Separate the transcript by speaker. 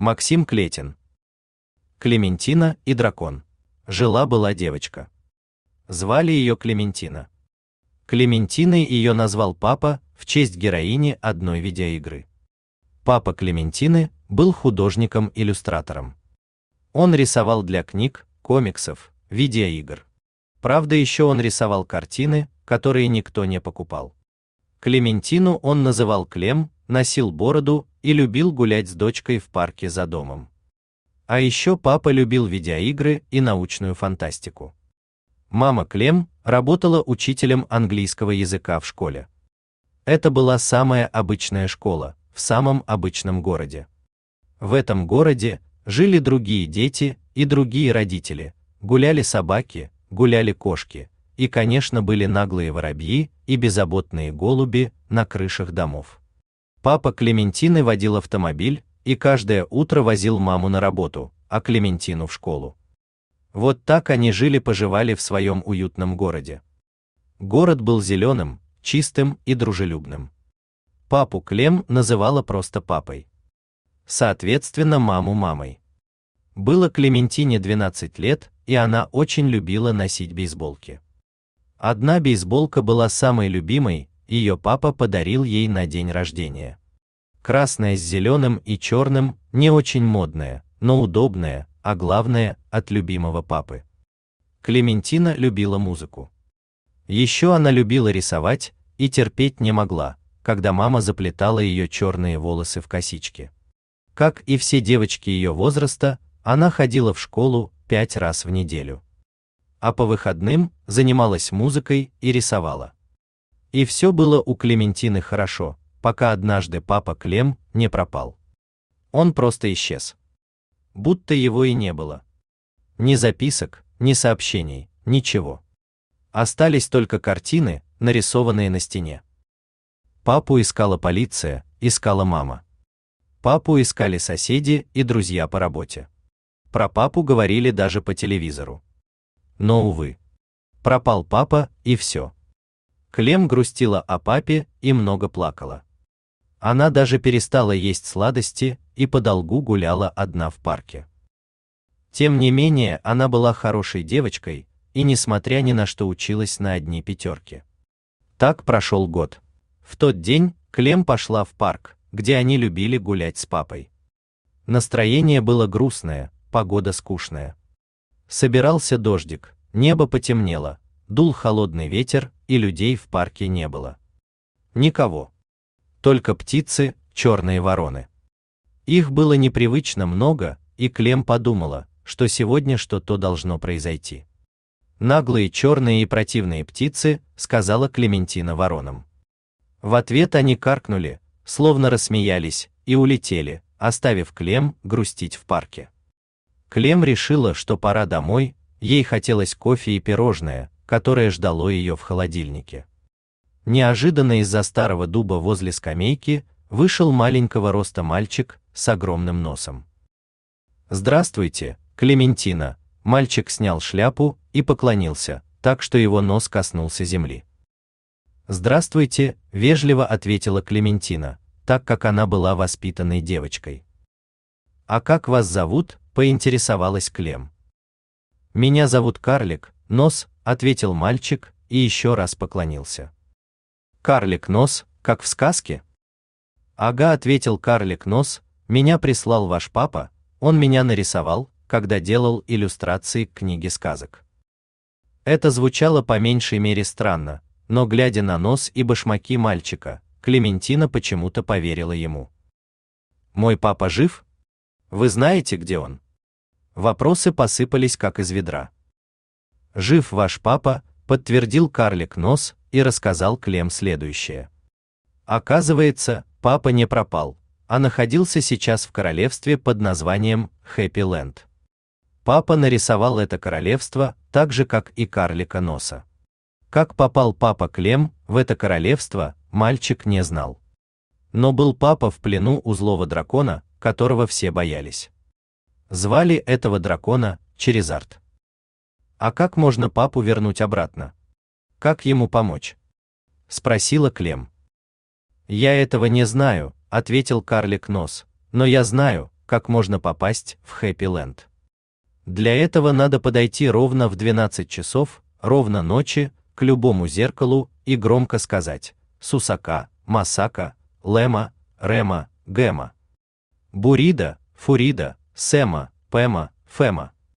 Speaker 1: Максим Клетин. Клементина и дракон. Жила-была девочка. Звали ее Клементина. Клементиной ее назвал папа в честь героини одной видеоигры. Папа Клементины был художником-иллюстратором. Он рисовал для книг, комиксов, видеоигр. Правда, еще он рисовал картины, которые никто не покупал. Клементину он называл Клем, носил бороду и любил гулять с дочкой в парке за домом. А еще папа любил видеоигры и научную фантастику. Мама Клем работала учителем английского языка в школе. Это была самая обычная школа, в самом обычном городе. В этом городе жили другие дети и другие родители, гуляли собаки, гуляли кошки, и, конечно, были наглые воробьи и беззаботные голуби на крышах домов. Папа Клементины водил автомобиль и каждое утро возил маму на работу, а Клементину в школу. Вот так они жили-поживали в своем уютном городе. Город был зеленым, чистым и дружелюбным. Папу Клем называла просто папой. Соответственно, маму мамой. Было Клементине 12 лет, и она очень любила носить бейсболки. Одна бейсболка была самой любимой, ее папа подарил ей на день рождения. Красная с зеленым и черным, не очень модная, но удобная, а главное, от любимого папы. Клементина любила музыку. Еще она любила рисовать и терпеть не могла, когда мама заплетала ее черные волосы в косички. Как и все девочки ее возраста, она ходила в школу 5 раз в неделю. А по выходным занималась музыкой и рисовала. И все было у Клементины хорошо, пока однажды папа Клем не пропал. Он просто исчез. Будто его и не было. Ни записок, ни сообщений, ничего. Остались только картины, нарисованные на стене. Папу искала полиция, искала мама. Папу искали соседи и друзья по работе. Про папу говорили даже по телевизору. Но, увы, пропал папа, и все. Клем грустила о папе и много плакала. Она даже перестала есть сладости и подолгу гуляла одна в парке. Тем не менее, она была хорошей девочкой и, несмотря ни на что, училась на одни пятерки. Так прошел год. В тот день Клем пошла в парк, где они любили гулять с папой. Настроение было грустное, погода скучная. Собирался дождик, небо потемнело, дул холодный ветер, и людей в парке не было. Никого. Только птицы, черные вороны. Их было непривычно много, и Клем подумала, что сегодня что-то должно произойти. «Наглые черные и противные птицы», — сказала Клементина воронам. В ответ они каркнули, словно рассмеялись, и улетели, оставив Клем грустить в парке. Клем решила, что пора домой, ей хотелось кофе и пирожное, которое ждало ее в холодильнике. Неожиданно из-за старого дуба возле скамейки вышел маленького роста мальчик с огромным носом. «Здравствуйте, Клементина», — мальчик снял шляпу и поклонился, так что его нос коснулся земли. «Здравствуйте», — вежливо ответила Клементина, так как она была воспитанной девочкой. «А как вас зовут?» — поинтересовалась Клем. «Меня зовут Карлик Нос», — ответил мальчик и еще раз поклонился. «Карлик Нос, как в сказке?» «Ага», — ответил Карлик Нос, — «меня прислал ваш папа, он меня нарисовал, когда делал иллюстрации к книге сказок». Это звучало по меньшей мере странно, но, глядя на нос и башмаки мальчика, Клементина почему-то поверила ему. «Мой папа жив? Вы знаете, где он?» Вопросы посыпались как из ведра. «Жив ваш папа», — подтвердил Карлик Нос и рассказал Клем следующее. Оказывается, папа не пропал, а находился сейчас в королевстве под названием Хэппи-Ленд. Папа нарисовал это королевство так же, как и Карлика Носа. Как попал папа Клем в это королевство, мальчик не знал. Но был папа в плену у злого дракона, которого все боялись. Звали этого дракона Черезард. «А как можно папу вернуть обратно? Как ему помочь?» — спросила Клем. «Я этого не знаю», — ответил Карлик Нос, «но я знаю, как можно попасть в Хэппи-ленд. Для этого надо подойти ровно в 12 часов, ровно ночи, к любому зеркалу и громко сказать: Сусака, Масака, Лема, Рема, Гема. Бурида, Фурида, Сема, Пема, Фема.